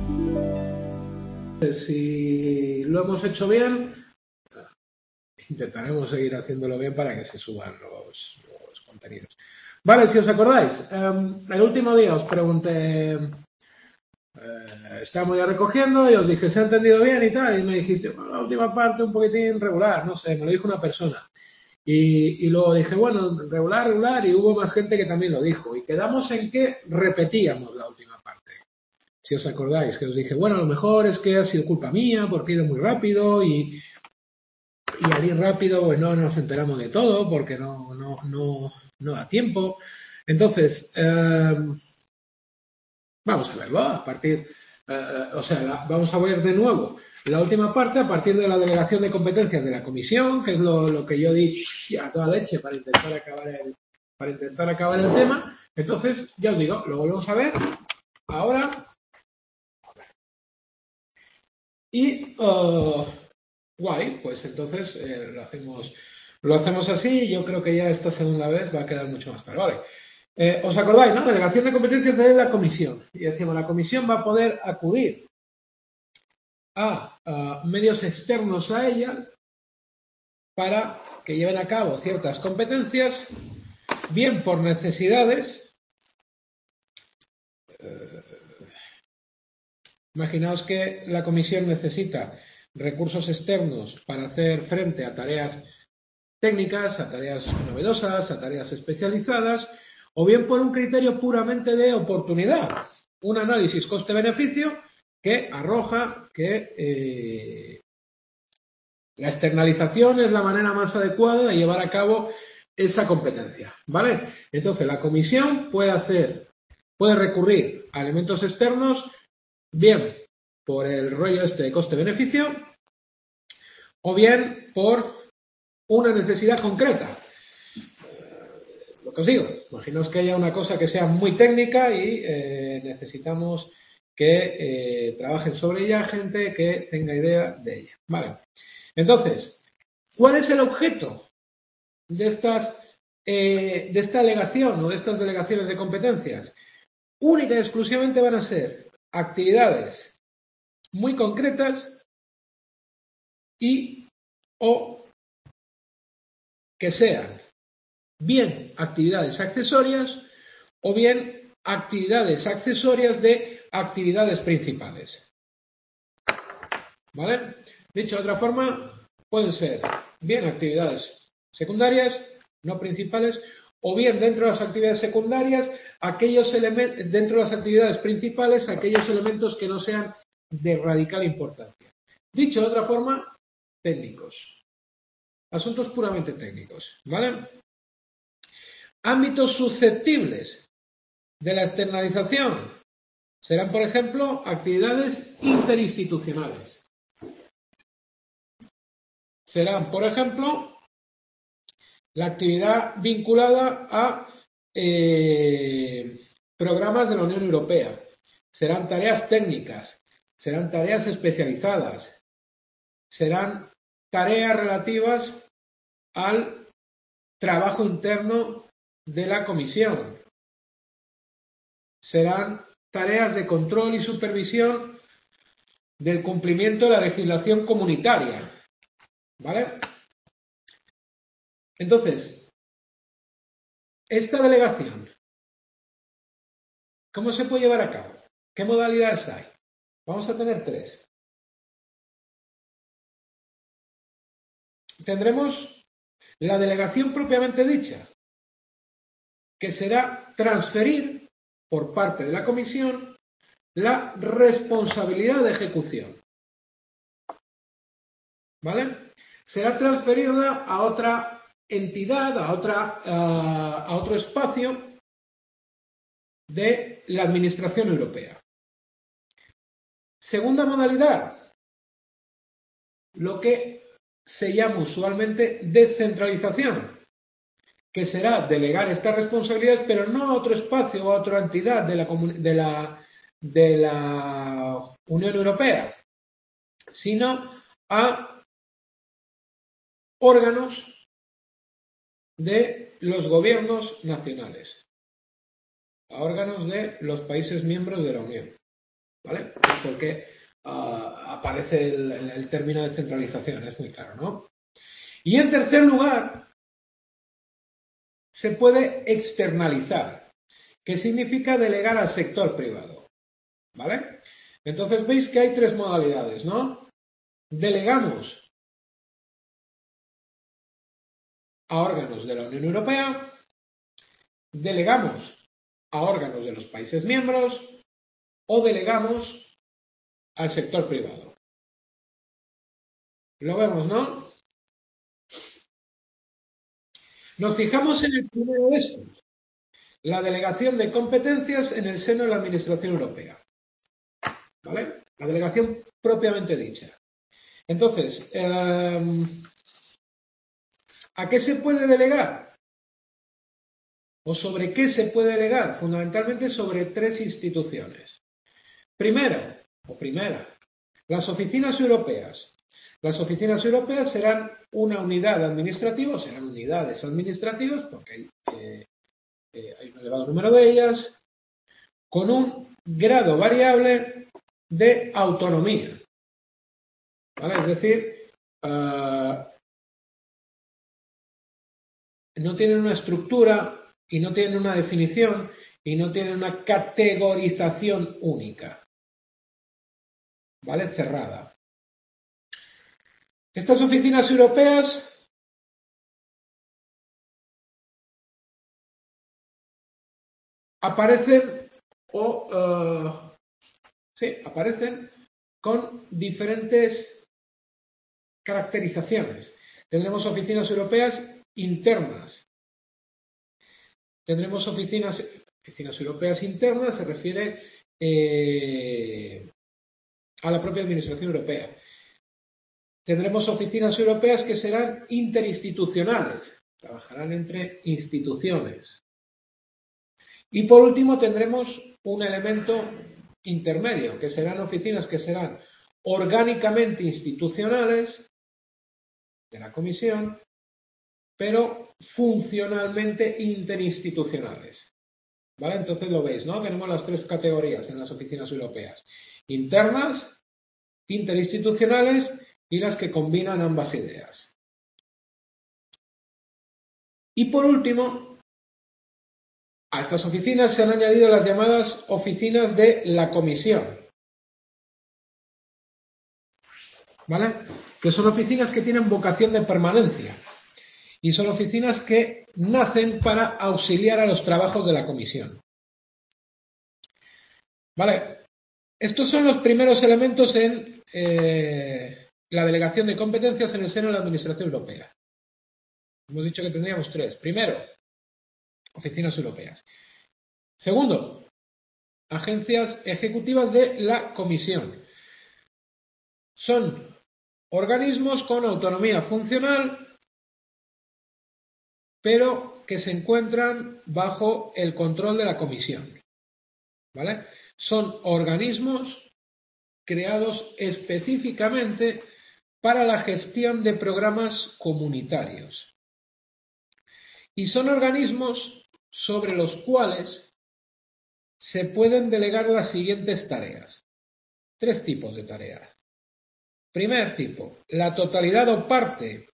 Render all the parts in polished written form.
Si lo hemos hecho bien, intentaremos seguir haciéndolo bien para que se suban los contenidos. Vale, si os acordáis, el último día os pregunté, estábamos ya recogiendo y os dije, ¿se ha entendido bien y tal? Y me dijiste, bueno, la última parte un poquitín regular, no sé, me lo dijo una persona. Y luego dije, bueno, regular, y hubo más gente que también lo dijo. Y quedamos en que repetíamos la última parte. Si os acordáis, que os dije, bueno, a lo mejor es que ha sido culpa mía porque he ido muy rápido y al ir rápido pues no nos enteramos de todo porque no da tiempo. Entonces, vamos a verlo a partir, vamos a ver de nuevo la última parte a partir de la delegación de competencias de la comisión, que es lo que yo di a toda leche para intentar acabar el tema. Entonces, ya os digo, lo volvemos a ver ahora. Y guay, pues entonces lo hacemos así y yo creo que ya esta segunda vez va a quedar mucho más claro. Vale. ¿Os acordáis, no? Delegación de competencias de la comisión. Y decimos, la comisión va a poder acudir a medios externos a ella para que lleven a cabo ciertas competencias, bien por necesidades. Imaginaos que la comisión necesita recursos externos para hacer frente a tareas técnicas, a tareas novedosas, a tareas especializadas, o bien por un criterio puramente de oportunidad, un análisis coste-beneficio que arroja que la externalización es la manera más adecuada de llevar a cabo esa competencia, ¿vale? Entonces la comisión puede recurrir a elementos externos, bien por el rollo este de coste-beneficio, o bien por una necesidad concreta. Lo que os digo, imaginaos que haya una cosa que sea muy técnica y necesitamos que trabajen sobre ella gente que tenga idea de ella. Vale. Entonces, ¿cuál es el objeto de esta alegación o de estas delegaciones de competencias? Única y exclusivamente van a ser actividades muy concretas y o que sean bien actividades accesorias o bien actividades accesorias de actividades principales. ¿Vale? Dicho de otra forma, pueden ser bien actividades secundarias, no principales, o bien dentro de las actividades secundarias, dentro de las actividades principales, aquellos elementos que no sean de radical importancia. Dicho de otra forma, técnicos. Asuntos puramente técnicos. ¿Vale? Ámbitos susceptibles de la externalización serán, por ejemplo, actividades interinstitucionales. Serán, por ejemplo, la actividad vinculada a programas de la Unión Europea. Serán tareas técnicas, serán tareas especializadas, serán tareas relativas al trabajo interno de la comisión. Serán tareas de control y supervisión del cumplimiento de la legislación comunitaria. ¿Vale? Entonces, esta delegación, ¿cómo se puede llevar a cabo? ¿Qué modalidades hay? Vamos a tener 3. Tendremos la delegación propiamente dicha, que será transferir por parte de la comisión la responsabilidad de ejecución. ¿Vale? Será transferida a otra entidad, a otro espacio de la Administración Europea. Segunda modalidad, lo que se llama usualmente descentralización, que será delegar estas responsabilidades, pero no a otro espacio o a otra entidad de la Unión Europea, sino a órganos de los gobiernos nacionales, a órganos de los países miembros de la Unión. ¿vale? Porque aparece el término de centralización, es muy claro, ¿no? Y en tercer lugar, se puede externalizar, que significa delegar al sector privado, ¿vale? Entonces veis que hay tres modalidades, ¿no? Delegamos a órganos de la Unión Europea, delegamos a órganos de los países miembros o delegamos al sector privado. Lo vemos, ¿no? Nos fijamos en el primero de estos, la delegación de competencias en el seno de la Administración Europea, ¿vale? La delegación propiamente dicha. Entonces, ¿a qué se puede delegar? ¿O sobre qué se puede delegar? Fundamentalmente sobre tres instituciones. Primera, las oficinas europeas. Las oficinas europeas serán una unidad administrativa, serán unidades administrativas, porque hay un elevado número de ellas, con un grado variable de autonomía. ¿Vale? Es decir, no tienen una estructura y no tienen una definición y no tienen una categorización única. ¿Vale? Cerrada. Estas oficinas europeas aparecen aparecen con diferentes caracterizaciones. Tendremos oficinas europeas internas. Tendremos oficinas europeas internas, se refiere a la propia Administración Europea. Tendremos oficinas europeas que serán interinstitucionales, trabajarán entre instituciones. Y por último tendremos un elemento intermedio, que serán oficinas que serán orgánicamente institucionales de la Comisión, pero funcionalmente interinstitucionales. ¿Vale? Entonces lo veis, ¿no? Tenemos las tres categorías en las oficinas europeas. Internas, interinstitucionales y las que combinan ambas ideas. Y por último, a estas oficinas se han añadido las llamadas oficinas de la Comisión. ¿Vale? Que son oficinas que tienen vocación de permanencia. Y son oficinas que nacen para auxiliar a los trabajos de la Comisión. ¿Vale? Estos son los primeros elementos en la delegación de competencias en el seno de la Administración Europea. Hemos dicho que tendríamos tres. Primero, oficinas europeas. Segundo, agencias ejecutivas de la Comisión. Son organismos con autonomía funcional, pero que se encuentran bajo el control de la Comisión. ¿Vale? Son organismos creados específicamente para la gestión de programas comunitarios. Y son organismos sobre los cuales se pueden delegar las siguientes tareas. Tres tipos de tareas. Primer tipo, la totalidad o parte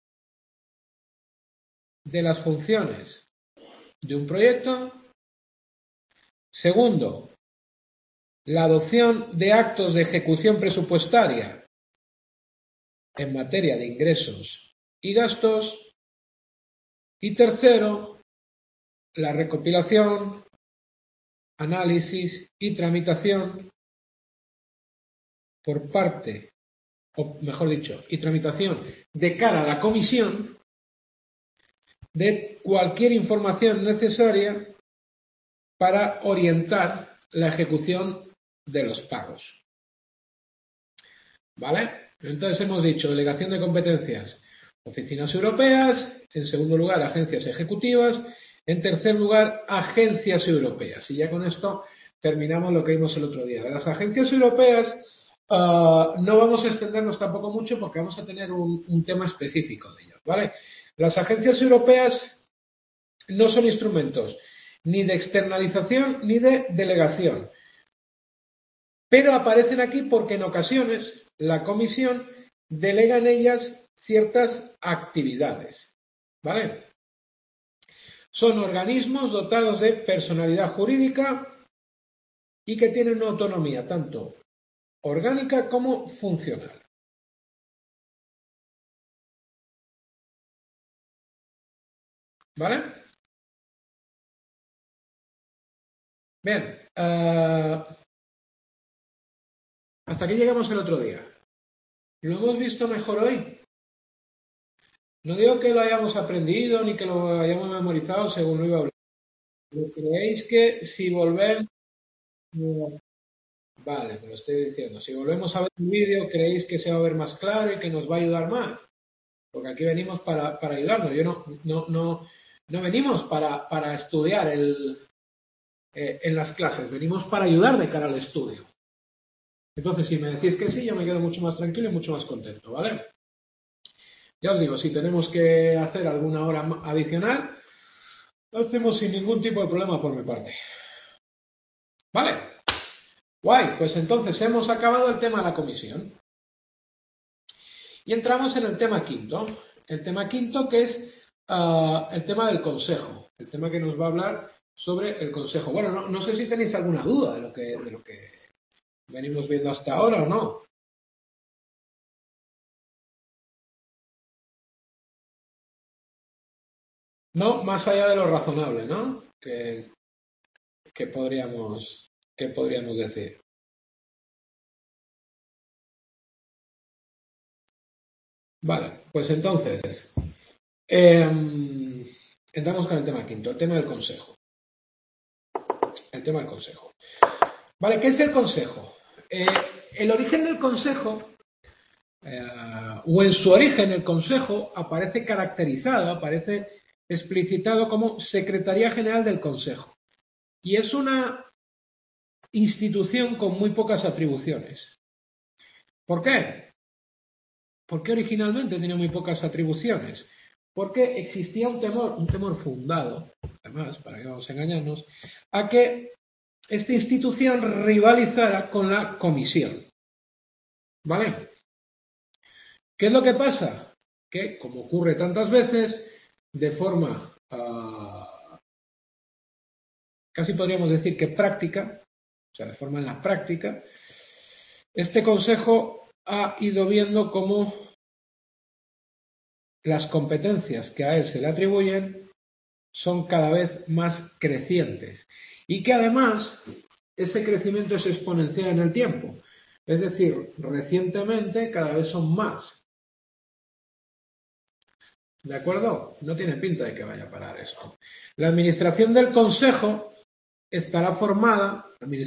de las funciones de un proyecto. Segundo, la adopción de actos de ejecución presupuestaria en materia de ingresos y gastos. Y tercero, la recopilación, análisis y tramitación por parte, o mejor dicho, y tramitación de cara a la Comisión de cualquier información necesaria para orientar la ejecución de los pagos. ¿Vale? Entonces hemos dicho delegación de competencias, oficinas europeas, en segundo lugar agencias ejecutivas, en tercer lugar agencias europeas. Y ya con esto terminamos lo que vimos el otro día. De las agencias europeas no vamos a extendernos tampoco mucho porque vamos a tener un tema específico de ellos, ¿vale? Las agencias europeas no son instrumentos ni de externalización ni de delegación. pero aparecen aquí porque en ocasiones la comisión delega en ellas ciertas actividades, ¿vale? Son organismos dotados de personalidad jurídica y que tienen una autonomía tanto orgánica como funcional. ¿Vale? Bien. Hasta aquí llegamos el otro día. ¿Lo hemos visto mejor hoy? No digo que lo hayamos aprendido ni que lo hayamos memorizado según lo iba a hablar. ¿Pero creéis que si volvemos... Vale, me lo estoy diciendo. Si volvemos a ver un vídeo, ¿creéis que se va a ver más claro y que nos va a ayudar más? Porque aquí venimos para ayudarnos. Yo no venimos para estudiar en las clases, venimos para ayudar de cara al estudio. Entonces, si me decís que sí, yo me quedo mucho más tranquilo y mucho más contento, ¿vale? Ya os digo, si tenemos que hacer alguna hora adicional, lo hacemos sin ningún tipo de problema por mi parte. ¿Vale? Guay, pues entonces hemos acabado el tema de la comisión. Y entramos en el tema quinto. El tema quinto que es el tema del consejo. El tema que nos va a hablar sobre el consejo. Bueno, no sé si tenéis alguna duda de lo que venimos viendo hasta ahora o no. No, más allá de lo razonable, ¿no? Que podríamos decir. Vale, pues entonces, entramos con el tema quinto, el tema del consejo. El tema del consejo. Vale, ¿qué es el consejo? El origen del consejo, o en su origen el consejo, aparece caracterizado, aparece explicitado como Secretaría General del Consejo. Y es una institución con muy pocas atribuciones. ¿Por qué? Porque originalmente tenía muy pocas atribuciones. Porque existía un temor fundado, además, para que no vamos a engañarnos, a que esta institución rivalizara con la comisión. ¿Vale? ¿Qué es lo que pasa? Que, como ocurre tantas veces, de forma casi podríamos decir que práctica, o sea, de forma en la práctica, este consejo ha ido viendo cómo las competencias que a él se le atribuyen son cada vez más crecientes y que además ese crecimiento es exponencial en el tiempo. Es decir, recientemente cada vez son más. ¿De acuerdo? No tiene pinta de que vaya a parar eso. La administración del Consejo estará formada,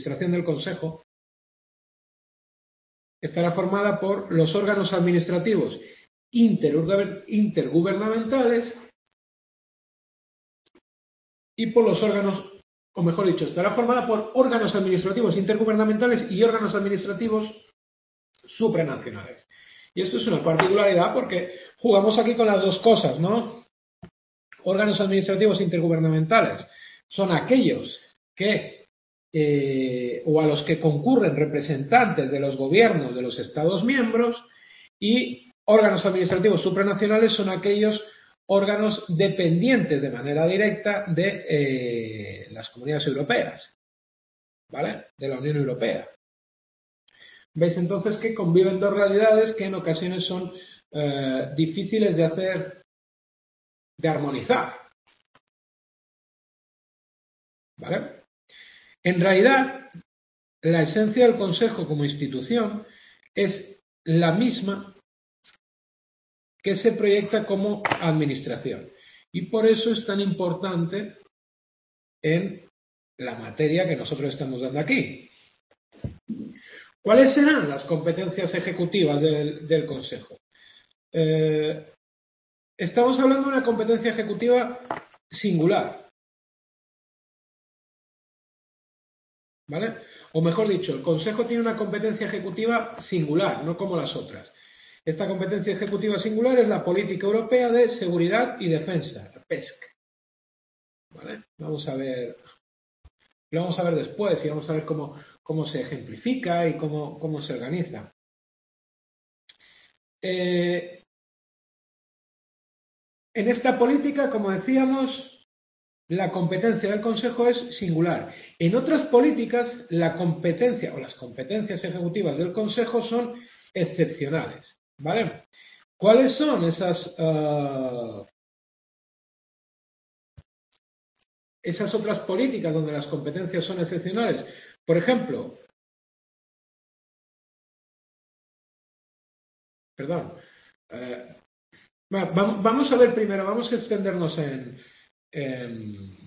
por los órganos administrativos intergubernamentales y por los órganos, o mejor dicho, estará formada por órganos administrativos intergubernamentales y órganos administrativos supranacionales. Y esto es una particularidad porque jugamos aquí con las dos cosas, ¿no? Órganos administrativos intergubernamentales son aquellos que, o a los que concurren representantes de los gobiernos de los Estados miembros, y órganos administrativos supranacionales son aquellos órganos dependientes de manera directa de las comunidades europeas, ¿vale? De la Unión Europea. ¿Veis entonces que conviven dos realidades que en ocasiones son difíciles de armonizar? ¿Vale? En realidad, la esencia del Consejo como institución es la misma que se proyecta como administración. Y por eso es tan importante en la materia que nosotros estamos dando aquí. ¿Cuáles serán las competencias ejecutivas del Consejo? Estamos hablando de una competencia ejecutiva singular. ¿Vale? O mejor dicho, el Consejo tiene una competencia ejecutiva singular, no como las otras. Esta competencia ejecutiva singular es la Política Europea de Seguridad y Defensa, la PESC. ¿Vale? Lo vamos a ver después y vamos a ver cómo se ejemplifica y cómo se organiza. En esta política, como decíamos, la competencia del Consejo es singular. En otras políticas, la competencia o las competencias ejecutivas del Consejo son excepcionales. ¿Vale? ¿Cuáles son esas otras políticas donde las competencias son excepcionales? Por ejemplo, perdón, vamos a ver primero, vamos a extendernos en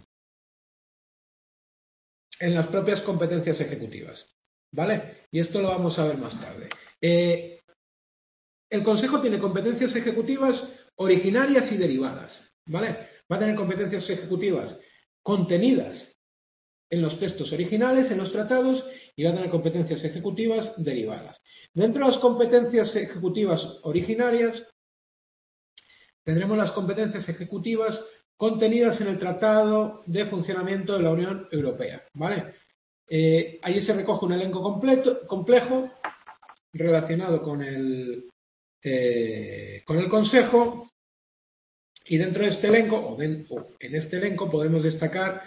las propias competencias ejecutivas, ¿vale? Y esto lo vamos a ver más tarde. El Consejo tiene competencias ejecutivas originarias y derivadas, ¿vale? Va a tener competencias ejecutivas contenidas en los textos originales, en los tratados, y va a tener competencias ejecutivas derivadas. Dentro de las competencias ejecutivas originarias, tendremos las competencias ejecutivas contenidas en el Tratado de Funcionamiento de la Unión Europea, ¿vale? Allí se recoge un elenco complejo relacionado con el Consejo, y dentro de este elenco, o en este elenco, podemos destacar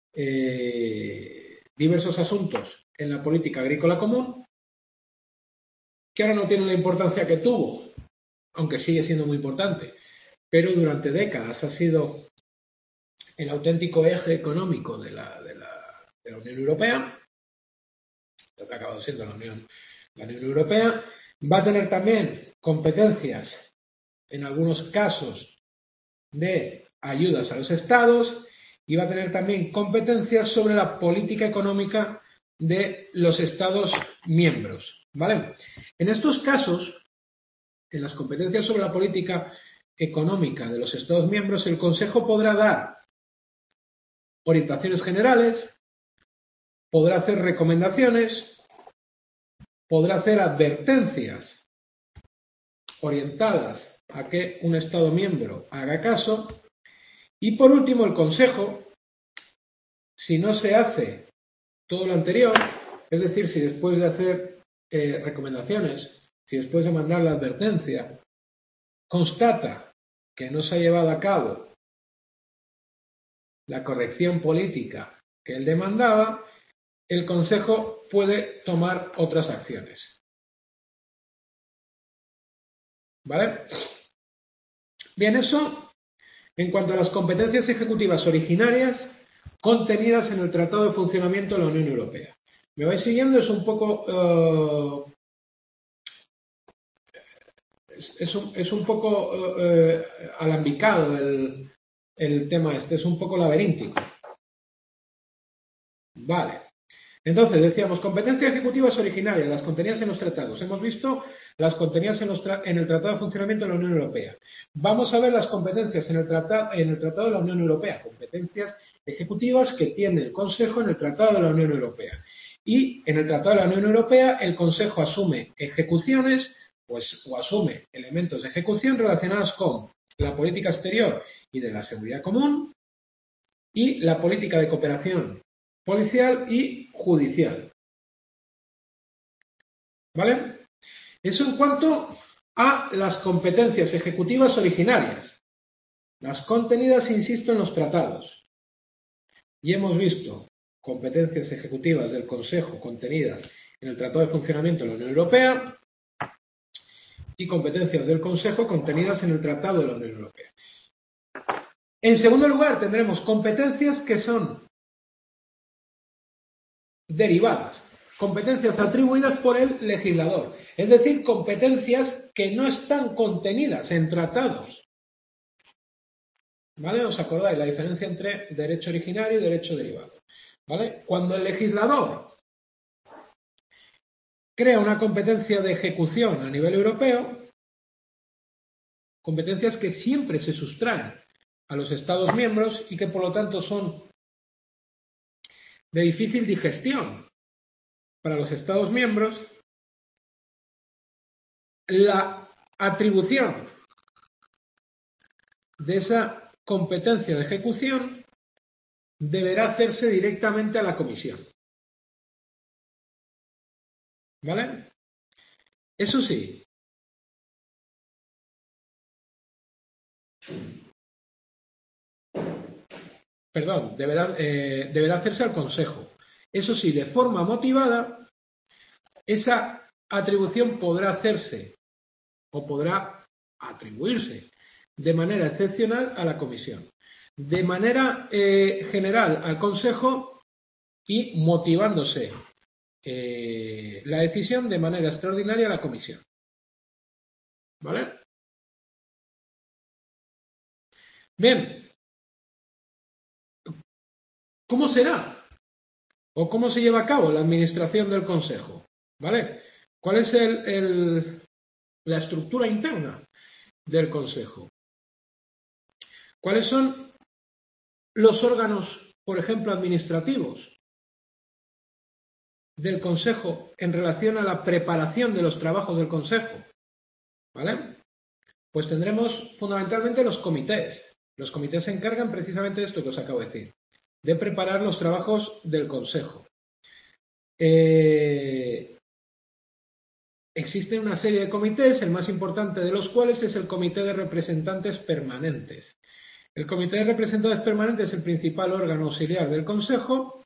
diversos asuntos en la política agrícola común, que ahora no tienen la importancia que tuvo, aunque sigue siendo muy importante, pero durante décadas ha sido el auténtico eje económico de la Unión Europea, lo que ha acabado siendo la Unión Europea. Va a tener también competencias, en algunos casos, de ayudas a los estados, y va a tener también competencias sobre la política económica de los estados miembros, ¿vale? En estos casos, en las competencias sobre la política económica de los estados miembros, el Consejo podrá dar orientaciones generales, podrá hacer recomendaciones, podrá hacer advertencias orientadas a que un Estado miembro haga caso, y por último el Consejo, si no se hace todo lo anterior, es decir, si después de hacer recomendaciones, si después de mandar la advertencia, constata que no se ha llevado a cabo la corrección política que él demandaba, el Consejo puede tomar otras acciones. ¿Vale? Bien, eso en cuanto a las competencias ejecutivas originarias contenidas en el Tratado de Funcionamiento de la Unión Europea. ¿Me vais siguiendo? Es un poco es un poco alambicado el tema este, es un poco laberíntico. Vale. Entonces, decíamos, competencias ejecutivas originarias, las contenidas en los tratados. Hemos visto las contenidas en el Tratado de Funcionamiento de la Unión Europea. Vamos a ver las competencias en el Tratado de la Unión Europea, competencias ejecutivas que tiene el Consejo en el Tratado de la Unión Europea. Y en el Tratado de la Unión Europea, el Consejo asume ejecuciones, o asume elementos de ejecución relacionados con la política exterior y de la seguridad común y la política de cooperación policial y judicial. ¿Vale? Eso en cuanto a las competencias ejecutivas originarias, las contenidas, insisto, en los tratados. Y hemos visto competencias ejecutivas del Consejo contenidas en el Tratado de Funcionamiento de la Unión Europea y competencias del Consejo contenidas en el Tratado de la Unión Europea. En segundo lugar, tendremos competencias que son derivadas, competencias atribuidas por el legislador, es decir, competencias que no están contenidas en tratados. ¿Vale? ¿Os acordáis la diferencia entre derecho originario y derecho derivado? ¿Vale? Cuando el legislador crea una competencia de ejecución a nivel europeo, competencias que siempre se sustraen a los Estados miembros y que por lo tanto son de difícil digestión para los Estados miembros, la atribución de esa competencia de ejecución deberá hacerse directamente a la Comisión. ¿vale? Eso sí, perdón, deberá hacerse al Consejo. Eso sí, de forma motivada, esa atribución podrá hacerse o podrá atribuirse de manera excepcional a la Comisión. De manera general al Consejo y motivándose la decisión de manera extraordinaria a la Comisión. ¿Vale? Bien, ¿cómo será? ¿O cómo se lleva a cabo la administración del Consejo? ¿Vale? ¿Cuál es la estructura interna del Consejo? ¿Cuáles son los órganos, por ejemplo, administrativos del Consejo en relación a la preparación de los trabajos del Consejo? ¿Vale? Pues tendremos fundamentalmente los comités. Los comités se encargan precisamente de esto que os acabo de decir, de preparar los trabajos del Consejo. Existe una serie de comités, el más importante de los cuales es el Comité de Representantes Permanentes. El Comité de Representantes Permanentes es el principal órgano auxiliar del Consejo.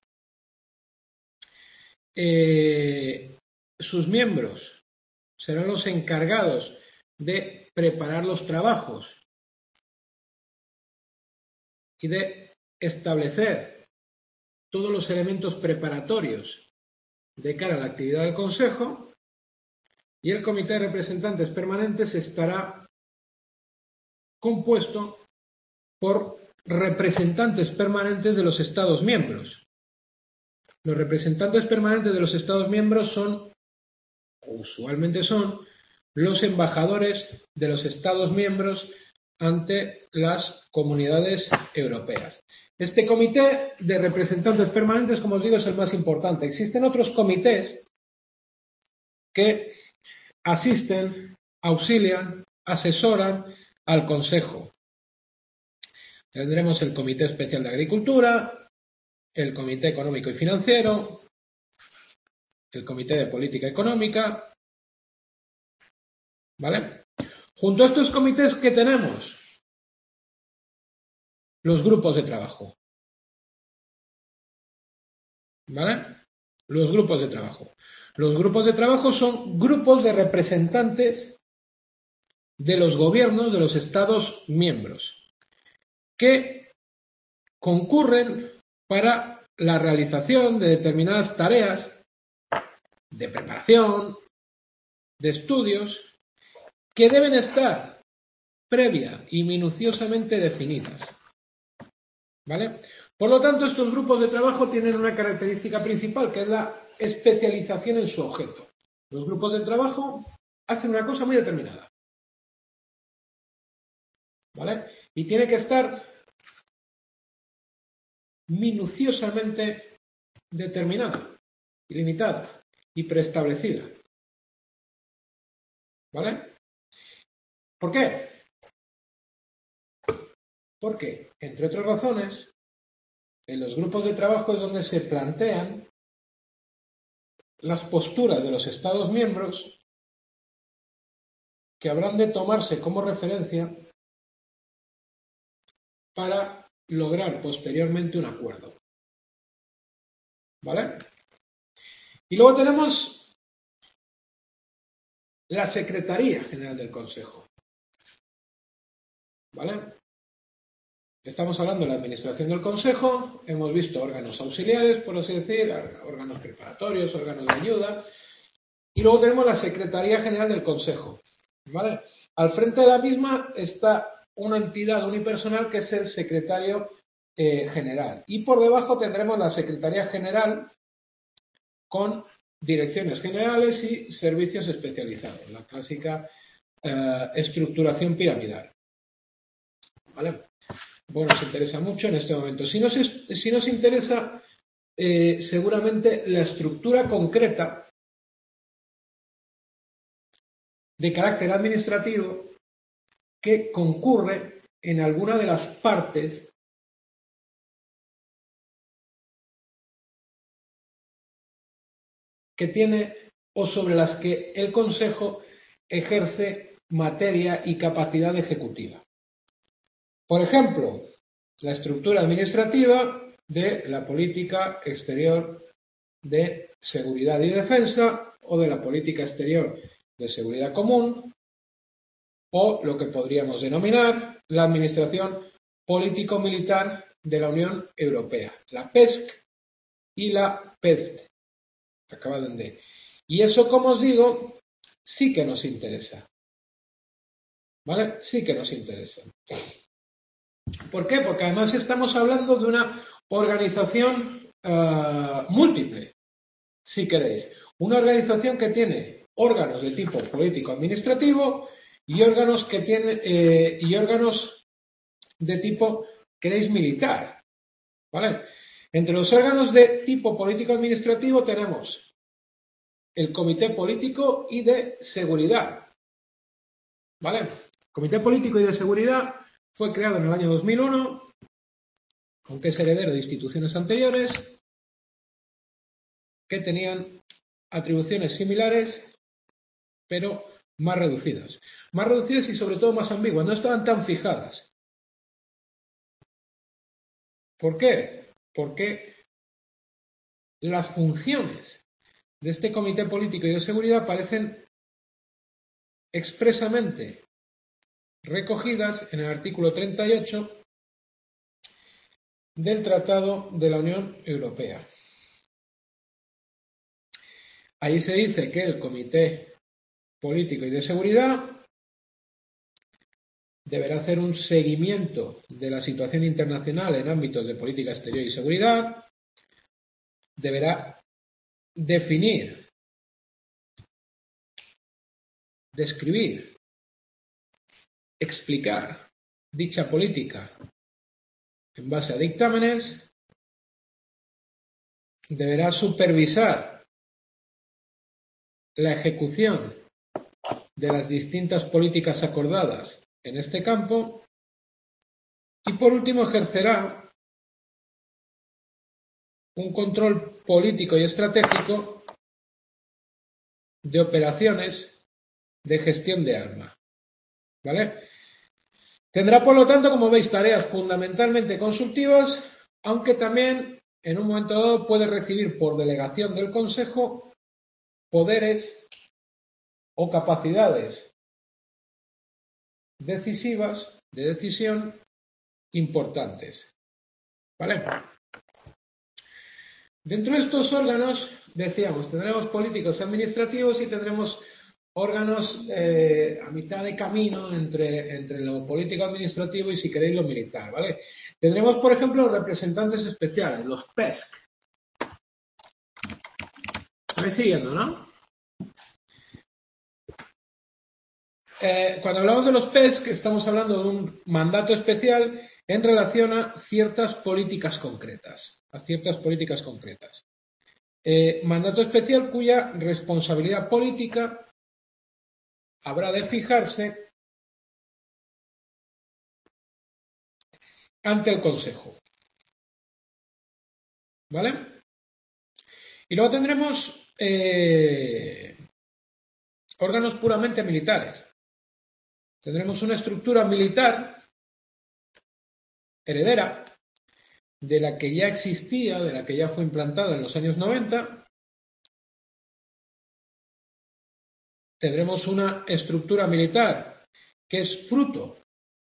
Sus miembros serán los encargados de preparar los trabajos y de establecer todos los elementos preparatorios de cara a la actividad del Consejo, y el Comité de Representantes Permanentes estará compuesto por representantes permanentes de los Estados miembros. Los representantes permanentes de los Estados miembros son, o usualmente son, los embajadores de los Estados miembros ante las comunidades europeas. Este comité de representantes permanentes, como os digo, es el más importante. Existen otros comités que asisten, auxilian, asesoran al Consejo. Tendremos el Comité Especial de Agricultura, el Comité Económico y Financiero, el Comité de Política Económica, ¿vale? Junto a estos comités, ¿qué tenemos? Los grupos de trabajo, ¿vale? Los grupos de trabajo. Los grupos de trabajo son grupos de representantes de los gobiernos de los Estados miembros que concurren para la realización de determinadas tareas de preparación, de estudios, que deben estar previa y minuciosamente definidas. ¿Vale? Por lo tanto, estos grupos de trabajo tienen una característica principal, que es la especialización en su objeto. Los grupos de trabajo hacen una cosa muy determinada. ¿Vale? Y tiene que estar minuciosamente determinada, y limitada y preestablecida. ¿Vale? ¿Por qué? Porque, entre otras razones, en los grupos de trabajo es donde se plantean las posturas de los Estados miembros que habrán de tomarse como referencia para lograr posteriormente un acuerdo. ¿Vale? Y luego tenemos la Secretaría General del Consejo. ¿Vale? Estamos hablando de la administración del Consejo, hemos visto órganos auxiliares, por así decir, órganos preparatorios, órganos de ayuda, y luego tenemos la Secretaría General del Consejo. ¿Vale? Al frente de la misma está una entidad unipersonal que es el secretario general. Y por debajo tendremos la Secretaría General con direcciones generales y servicios especializados, la clásica estructuración piramidal. ¿Vale? Bueno, nos interesa mucho en este momento. Si nos interesa seguramente la estructura concreta de carácter administrativo que concurre en alguna de las partes que tiene o sobre las que el Consejo ejerce materia y capacidad ejecutiva. Por ejemplo, la estructura administrativa de la política exterior de seguridad y defensa o de la política exterior de seguridad común, o lo que podríamos denominar la administración político-militar de la Unión Europea, la PESC y la PESD, acabado en D. Y eso, como os digo, sí que nos interesa. ¿Vale? Sí que nos interesa. ¿Por qué? Porque además estamos hablando de una organización múltiple, si queréis. Una organización que tiene órganos de tipo político-administrativo y órganos que tiene órganos de tipo, queréis, militar. ¿Vale? Entre los órganos de tipo político-administrativo tenemos el Comité Político y de Seguridad. ¿Vale? El Comité Político y de Seguridad fue creado en el año 2001, aunque es heredero de instituciones anteriores que tenían atribuciones similares, pero más reducidas. Más reducidas y sobre todo más ambiguas, no estaban tan fijadas. ¿Por qué? Porque las funciones de este Comité Político y de Seguridad aparecen expresamente recogidas en el artículo 38 del Tratado de la Unión Europea. Ahí se dice que el Comité Político y de Seguridad deberá hacer un seguimiento de la situación internacional en ámbitos de política exterior y seguridad, deberá definir, describir, explicar dicha política en base a dictámenes, deberá supervisar la ejecución de las distintas políticas acordadas en este campo y, por último, ejercerá un control político y estratégico de operaciones de gestión de armas. ¿Vale? Tendrá, por lo tanto, como veis, tareas fundamentalmente consultivas, aunque también en un momento dado puede recibir por delegación del Consejo poderes o capacidades decisivas de decisión importantes. ¿Vale? Dentro de estos órganos, decíamos, tendremos políticos administrativos y tendremos órganos a mitad de camino entre lo político administrativo y, si queréis, lo militar, ¿vale? Tendremos, por ejemplo, los representantes especiales, los PESC. ¿Estáis siguiendo, no? Cuando hablamos de los PESC, estamos hablando de un mandato especial en relación a ciertas políticas concretas. Mandato especial cuya responsabilidad política habrá de fijarse ante el Consejo. ¿Vale? Y luego tendremos órganos puramente militares. Tendremos una estructura militar heredera de la que ya existía, de la que ya fue implantada en los años 90. Tendremos una estructura militar que es fruto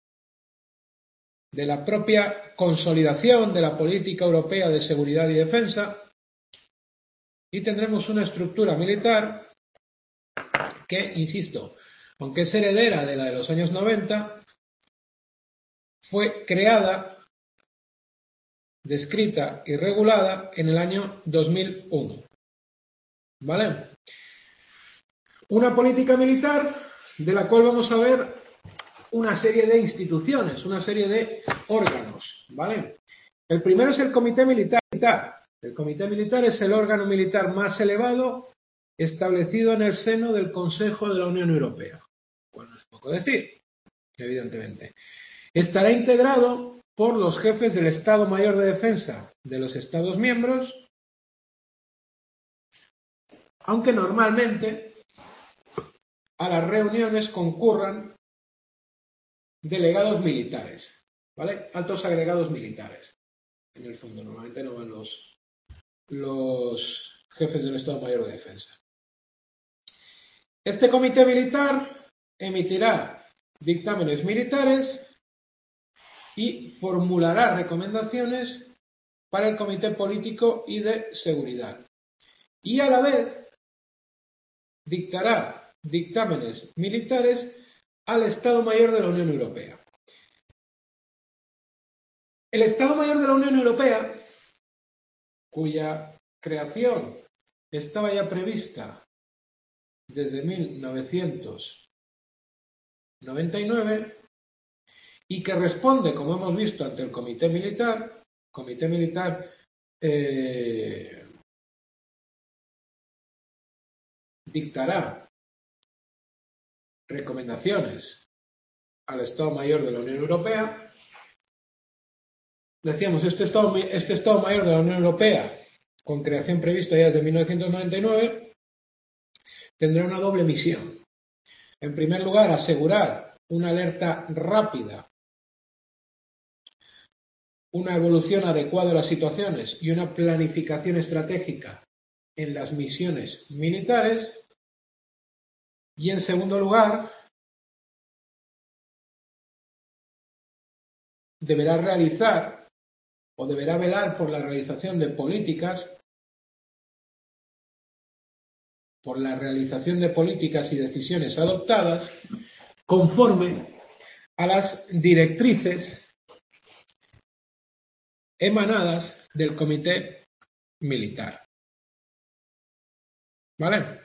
de la propia consolidación de la política europea de seguridad y defensa, y tendremos una estructura militar que, insisto, aunque es heredera de la de los años 90, fue creada, descrita y regulada en el año 2001. ¿Vale? Una política militar de la cual vamos a ver una serie de instituciones, una serie de órganos, ¿vale? El primero es el Comité Militar. El Comité Militar es el órgano militar más elevado establecido en el seno del Consejo de la Unión Europea. Bueno, es poco decir, evidentemente. Estará integrado por los jefes del Estado Mayor de Defensa de los Estados miembros aunque normalmente a las reuniones concurran delegados militares, ¿vale? Altos agregados militares. En el fondo, normalmente no van los jefes del Estado Mayor de Defensa. Este comité militar emitirá dictámenes militares y formulará recomendaciones para el comité político y de seguridad. Y a la vez dictará dictámenes militares al Estado Mayor de la Unión Europea. El Estado Mayor de la Unión Europea, cuya creación estaba ya prevista desde 1999 y que responde, como hemos visto, ante el Comité Militar, dictará recomendaciones al Estado Mayor de la Unión Europea. Decíamos, este Estado Mayor de la Unión Europea, con creación prevista ya desde 1999, tendrá una doble misión. En primer lugar, asegurar una alerta rápida, una evolución adecuada de las situaciones y una planificación estratégica en las misiones militares. Y en segundo lugar, deberá realizar o deberá velar por la realización de políticas, y decisiones adoptadas conforme a las directrices emanadas del Comité Militar. ¿Vale?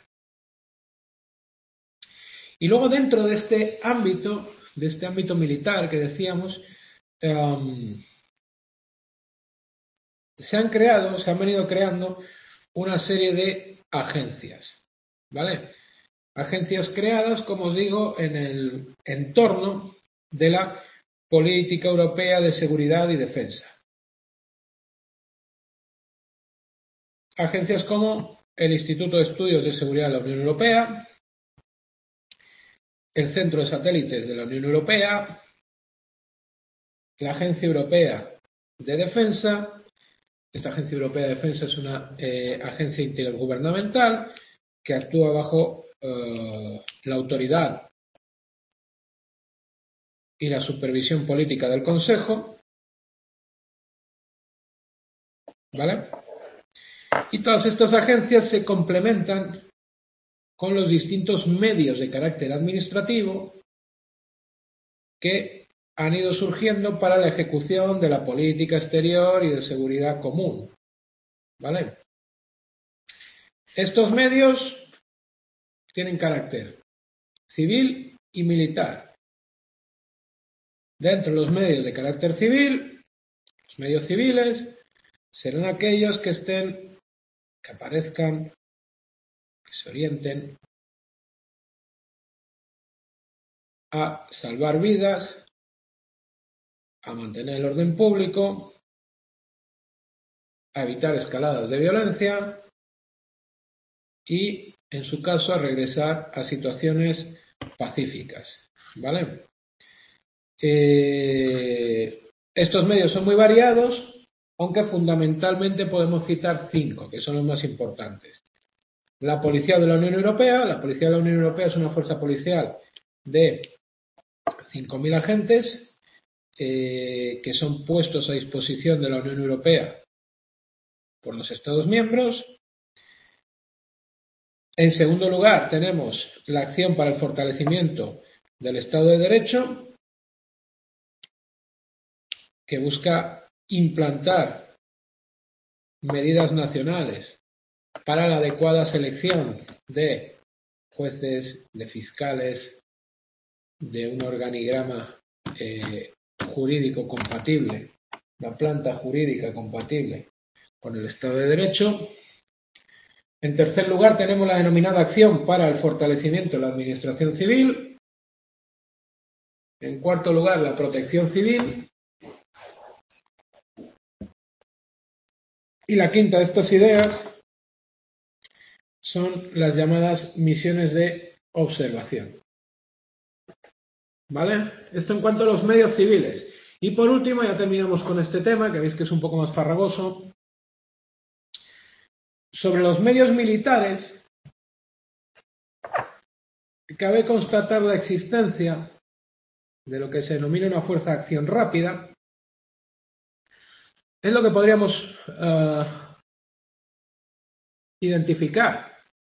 Y luego dentro de este ámbito militar que decíamos, se han venido creando una serie de agencias, ¿vale? Agencias creadas, como os digo, en el entorno de la política europea de seguridad y defensa. Agencias como el Instituto de Estudios de Seguridad de la Unión Europea, el Centro de Satélites de la Unión Europea, la Agencia Europea de Defensa. Esta Agencia Europea de Defensa es una agencia intergubernamental que actúa bajo la autoridad y la supervisión política del Consejo, ¿vale? Y todas estas agencias se complementan con los distintos medios de carácter administrativo que han ido surgiendo para la ejecución de la política exterior y de seguridad común, ¿vale? Estos medios tienen carácter civil y militar. Dentro de los medios de carácter civil, los medios civiles serán aquellos que aparezcan, que se orienten a salvar vidas, a mantener el orden público, a evitar escaladas de violencia y, en su caso, a regresar a situaciones pacíficas, ¿vale? Estos medios son muy variados, aunque fundamentalmente podemos citar 5, que son los más importantes. La Policía de la Unión Europea. La Policía de la Unión Europea es una fuerza policial de 5.000 agentes que son puestos a disposición de la Unión Europea por los Estados miembros. En segundo lugar, tenemos la acción para el fortalecimiento del Estado de Derecho, que busca implantar medidas nacionales para la adecuada selección de jueces, de fiscales, de un organigrama jurídico compatible, una planta jurídica compatible con el Estado de Derecho. En tercer lugar, tenemos la denominada acción para el fortalecimiento de la administración civil. En cuarto lugar, la protección civil. Y la quinta de estas ideas son las llamadas misiones de observación. ¿Vale? Esto en cuanto a los medios civiles. Y por último, ya terminamos con este tema, que veis que es un poco más farragoso. Sobre los medios militares, cabe constatar la existencia de lo que se denomina una fuerza de acción rápida. Es lo que podríamos identificar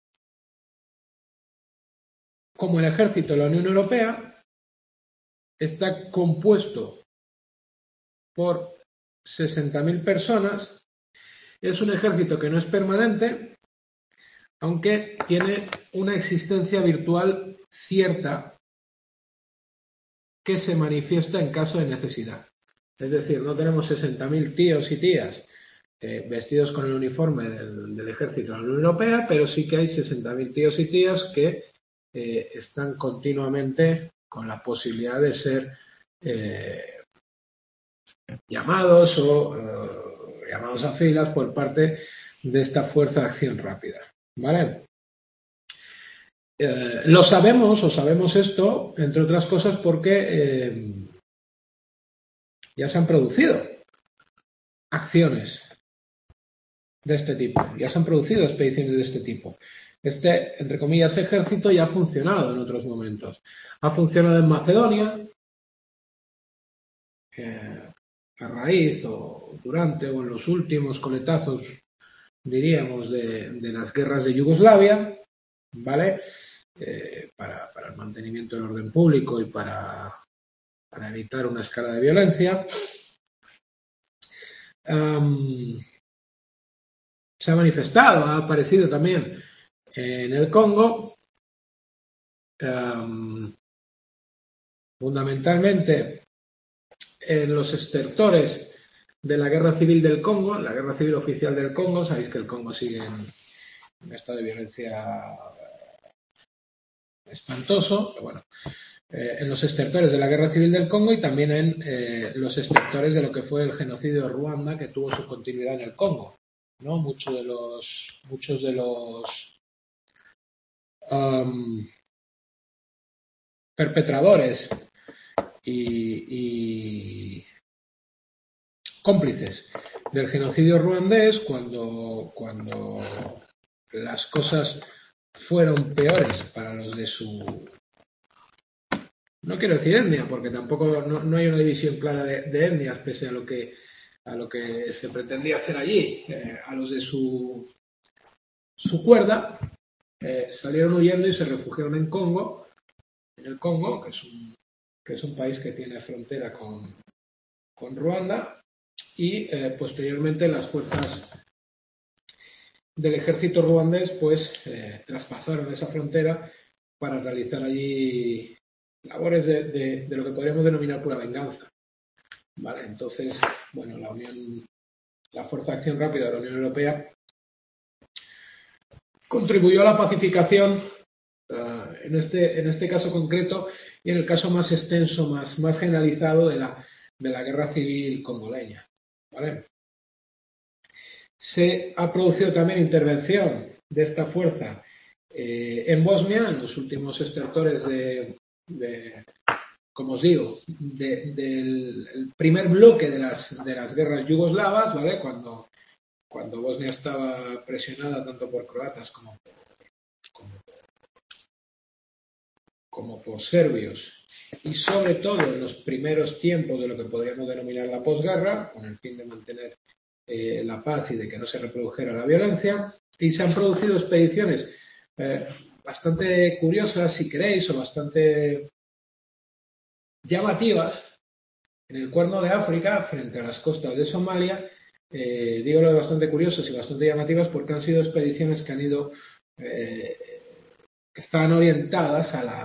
como el ejército de la Unión Europea. Está compuesto por 60.000 personas. Es un ejército que no es permanente, aunque tiene una existencia virtual cierta que se manifiesta en caso de necesidad. Es decir, no tenemos 60.000 tíos y tías vestidos con el uniforme del ejército de la Unión Europea, pero sí que hay 60.000 tíos y tías que están continuamente con la posibilidad de ser llamados a filas por parte de esta fuerza de acción rápida. ¿Vale? Lo sabemos, o sabemos esto, entre otras cosas, porque ya se han producido acciones de este tipo, ya se han producido expediciones de este tipo. Este, entre comillas, ejército ya ha funcionado en otros momentos. Ha funcionado en Macedonia, a raíz o durante o en los últimos coletazos, diríamos, de las guerras de Yugoslavia, ¿vale? Para el mantenimiento del orden público y para evitar una escala de violencia. Se ha manifestado, ha aparecido también en el Congo, fundamentalmente en los estertores de la guerra civil del Congo, la guerra civil oficial del Congo. Sabéis que el Congo sigue en estado de violencia espantoso, pero bueno, en los estertores de la guerra civil del Congo y también en los estertores de lo que fue el genocidio de Ruanda, que tuvo su continuidad en el Congo, ¿no? Muchos de los perpetradores y cómplices del genocidio ruandés, cuando las cosas fueron peores para los de su, no quiero decir etnia, porque tampoco no hay una división clara de etnias, pese a lo que se pretendía hacer allí, a los de su cuerda, salieron huyendo y se refugiaron en Congo, en el Congo, que es un país que tiene frontera con Ruanda, y posteriormente las fuerzas del ejército ruandés pues traspasaron esa frontera para realizar allí labores de lo que podríamos denominar pura venganza. ¿Vale? Entonces, bueno, la Fuerza de Acción Rápida de la Unión Europea contribuyó a la pacificación en este caso concreto y en el caso más extenso, más generalizado de la guerra civil congoleña. ¿Vale? Se ha producido también intervención de esta fuerza en Bosnia, en los últimos estertores como os digo, del primer bloque de las guerras yugoslavas, ¿vale? Cuando Bosnia estaba presionada tanto por croatas como por serbios, y sobre todo en los primeros tiempos de lo que podríamos denominar la posguerra, con el fin de mantener la paz y de que no se reprodujera la violencia, y se han producido expediciones bastante curiosas, si queréis, o bastante llamativas en el Cuerno de África, frente a las costas de Somalia. Digo lo de bastante curiosas y bastante llamativas porque han sido expediciones que han ido que estaban orientadas a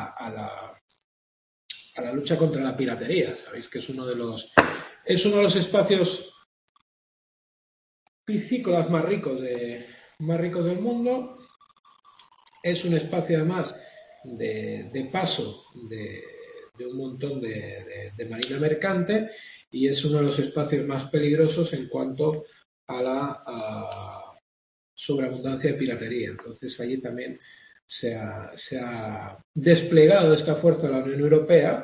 la lucha contra la piratería. Sabéis que es uno de los espacios piscícolas más ricos del mundo. Es un espacio además de paso de un montón de marina mercante, y es uno de los espacios más peligrosos en cuanto a sobreabundancia de piratería. Entonces allí también se ha desplegado esta fuerza de la Unión Europea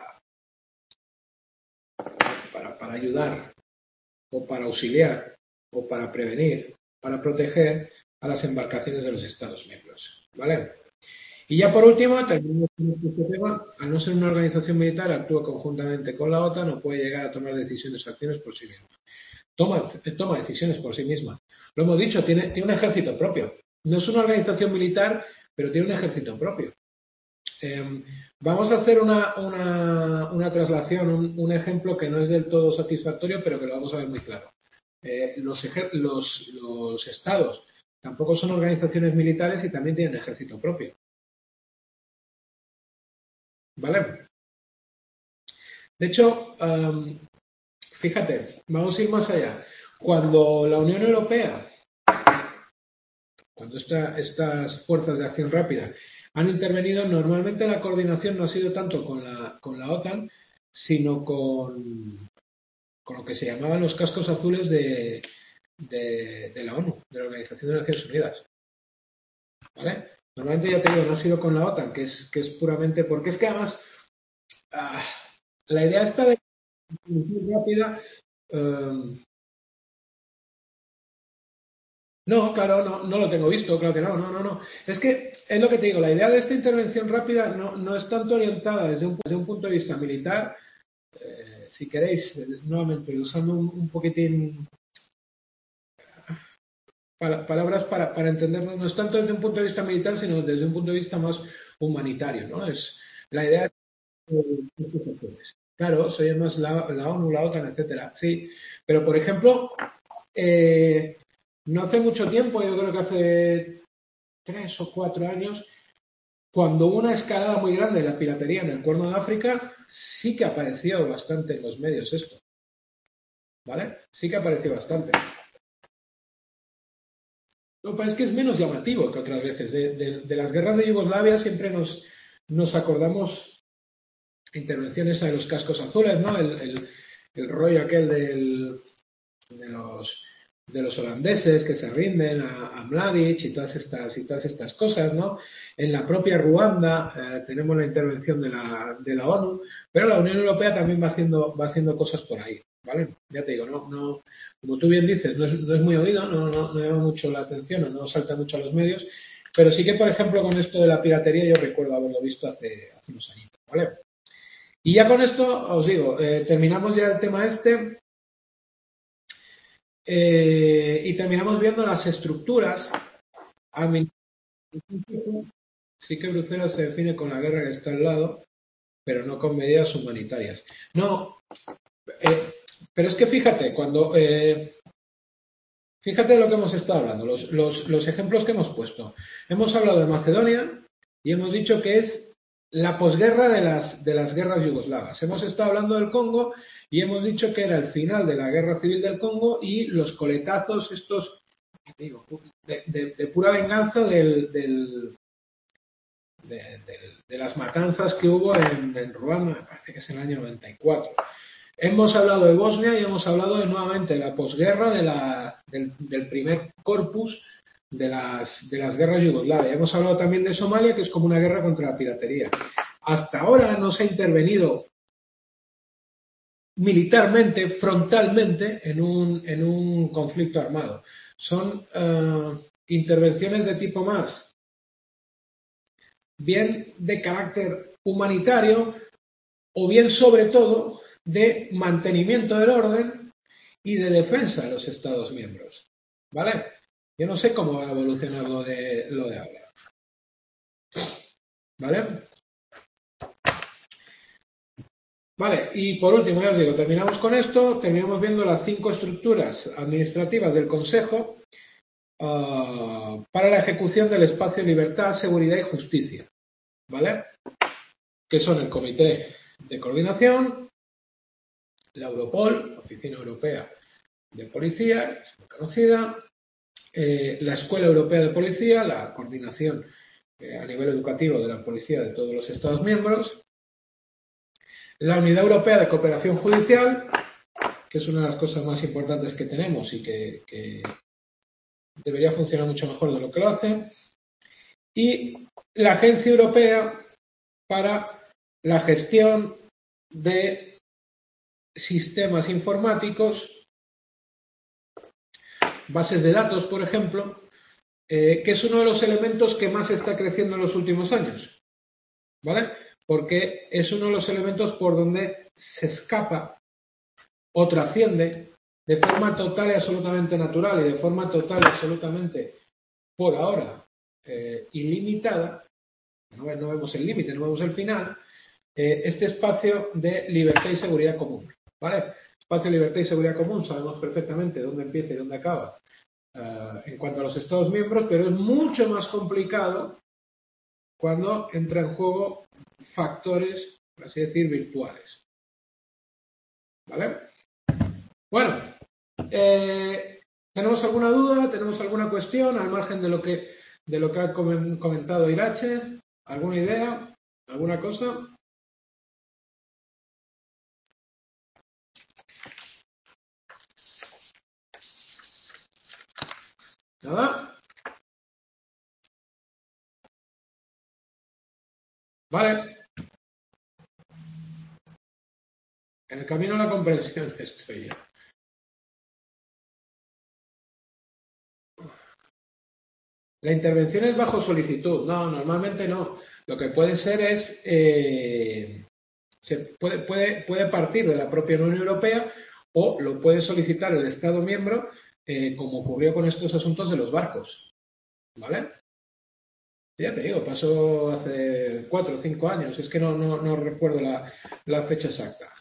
para ayudar o para auxiliar o para prevenir, para proteger a las embarcaciones de los Estados miembros. ¿Vale? Y ya por último, terminamos con este tema, al no ser una organización militar, actúa conjuntamente con la OTAN o puede llegar a tomar decisiones o acciones por sí misma. Toma decisiones por sí misma. Lo hemos dicho, tiene un ejército propio. No es una organización militar, pero tiene un ejército propio. Vamos a hacer una traslación, un ejemplo que no es del todo satisfactorio, pero que lo vamos a ver muy claro. Los estados tampoco son organizaciones militares y también tienen ejército propio. ¿Vale? De hecho, fíjate, vamos a ir más allá. Cuando la Unión Europea, cuando estas fuerzas de acción rápida han intervenido, normalmente la coordinación no ha sido tanto con la OTAN, sino con lo que se llamaban los cascos azules de la ONU, de la Organización de Naciones Unidas. ¿Vale? Normalmente, ya te digo, no ha sido con la OTAN, que es puramente porque es que además la idea esta de rápida. No, claro, no lo tengo visto, claro que no. Es que es lo que te digo, la idea de esta intervención rápida no es tanto orientada desde un punto de vista militar. Si queréis, nuevamente, usando un poquitín palabras para entendernos, no es tanto desde un punto de vista militar, sino desde un punto de vista más humanitario, ¿no? La idea es, claro, soy más la ONU, la OTAN, etcétera, sí, pero por ejemplo, no hace mucho tiempo, yo creo que hace 3 o 4 años, cuando hubo una escalada muy grande de la piratería en el Cuerno de África, sí que apareció bastante en los medios esto. ¿Vale? Sí que apareció bastante. Lo que pasa es que es menos llamativo que otras veces. De las guerras de Yugoslavia siempre nos acordamos intervenciones de los cascos azules, ¿no? El rollo aquel de los holandeses que se rinden a Mladic y todas estas cosas, ¿no? En la propia Ruanda tenemos la intervención de la ONU, pero la Unión Europea también va haciendo cosas por ahí, ¿vale? Ya te digo, no, como tú bien dices, no es muy oído, no llama mucho la atención, no salta mucho a los medios, pero sí que, por ejemplo, con esto de la piratería yo recuerdo haberlo visto hace unos años, ¿vale? Y ya con esto os digo, terminamos ya el tema este. Y terminamos viendo las estructuras administrativas. Sí que Bruselas se define con la guerra que está al lado, pero no con medidas humanitarias. No, pero es que fíjate, fíjate lo que hemos estado hablando, los ejemplos que hemos puesto. Hemos hablado de Macedonia y hemos dicho que es la posguerra de las guerras yugoslavas. Hemos estado hablando del Congo y hemos dicho que era el final de la guerra civil del Congo y los coletazos estos de pura venganza de las matanzas que hubo en Ruanda, me parece que es en el año 94. Hemos hablado de Bosnia y hemos hablado nuevamente de la posguerra del primer corpus de las guerras yugoslavia. Hemos hablado también de Somalia, que es como una guerra contra la piratería. Hasta ahora no se ha intervenido militarmente, frontalmente, en un conflicto armado. Son intervenciones de tipo más bien de carácter humanitario o bien sobre todo de mantenimiento del orden y de defensa de los Estados miembros. ¿Vale? Yo no sé cómo va a evolucionar lo de ahora. ¿Vale? Vale, y por último, ya os digo, terminamos con esto, terminamos viendo las 5 estructuras administrativas del Consejo para la ejecución del espacio libertad, seguridad y justicia. ¿Vale? Que son el Comité de Coordinación, la Europol, la Oficina Europea de Policía, es muy conocida, la Escuela Europea de Policía, la coordinación a nivel educativo de la policía de todos los Estados miembros, la Unidad Europea de Cooperación Judicial, que es una de las cosas más importantes que tenemos y que debería funcionar mucho mejor de lo que lo hace. Y la Agencia Europea para la gestión de sistemas informáticos, bases de datos, por ejemplo, que es uno de los elementos que más está creciendo en los últimos años, ¿vale? Porque es uno de los elementos por donde se escapa o trasciende de forma total y absolutamente natural y de forma total y absolutamente, por ahora, ilimitada, no vemos el límite, no vemos el final, este espacio de libertad y seguridad común, ¿vale? Espacio de libertad y seguridad común, sabemos perfectamente dónde empieza y dónde acaba en cuanto a los Estados miembros, pero es mucho más complicado cuando entra en juego factores, por así decir, virtuales. ¿Vale? Bueno, ¿tenemos alguna duda? ¿Tenemos alguna cuestión al margen de lo que ha comentado Irache? ¿Alguna idea? ¿Alguna cosa? ¿Nada? Vale. En el camino a la comprensión estoy yo. La intervención es bajo solicitud. No, normalmente no. Lo que puede ser es, puede partir de la propia Unión Europea o lo puede solicitar el Estado miembro, como ocurrió con estos asuntos de los barcos. ¿Vale? Ya te digo, pasó hace 4 o 5 años. Es que no recuerdo la fecha exacta.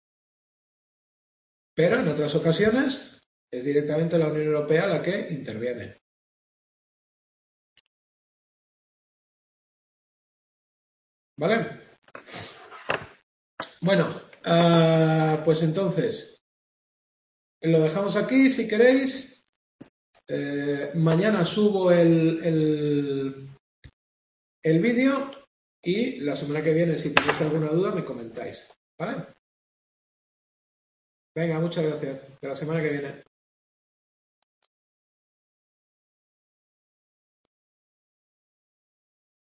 Pero en otras ocasiones es directamente la Unión Europea la que interviene. ¿Vale? Bueno, pues entonces, lo dejamos aquí si queréis. Mañana subo el vídeo y la semana que viene, si tenéis alguna duda, me comentáis. ¿Vale? Venga, muchas gracias. Hasta la semana que viene.